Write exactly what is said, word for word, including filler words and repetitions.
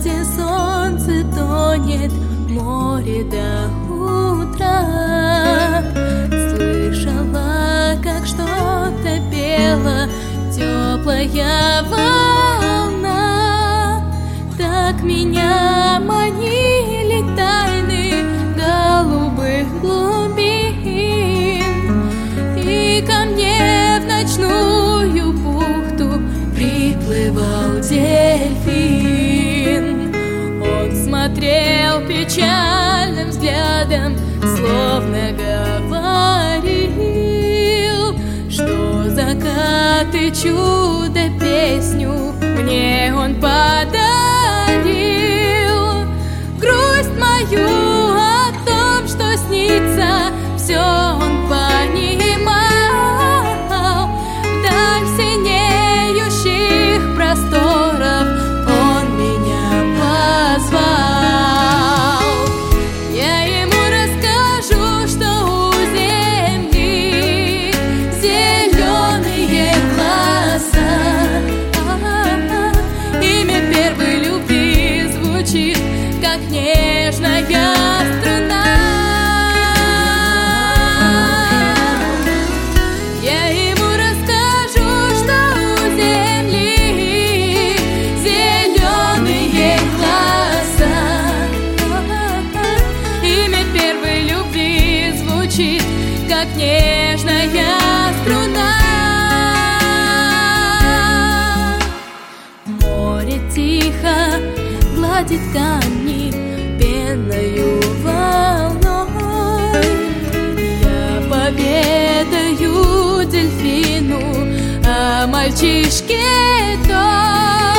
где солнце тонет, море до утра. Слышала, как что-то пела теплая волна. Так меня манили тайны голубых глубин, и ко мне в ночную бухту приплывал дельфин. Он смотрел печальным взглядом, словно говорил, что закат и чудо песню мне он подарил. Грусть мою о том, что снится, все он понимал. Вдаль синеющих просторов он меня позвал. Я ему расскажу, что у земли зеленые глаза. Имя первой любви звучит, как нежная струна. Я ему расскажу, что у земли зеленые глаза. Имя первой любви звучит, как нежная струна. Море тихо гладит камни пеною волной. Я поведаю дельфину о мальчишке том.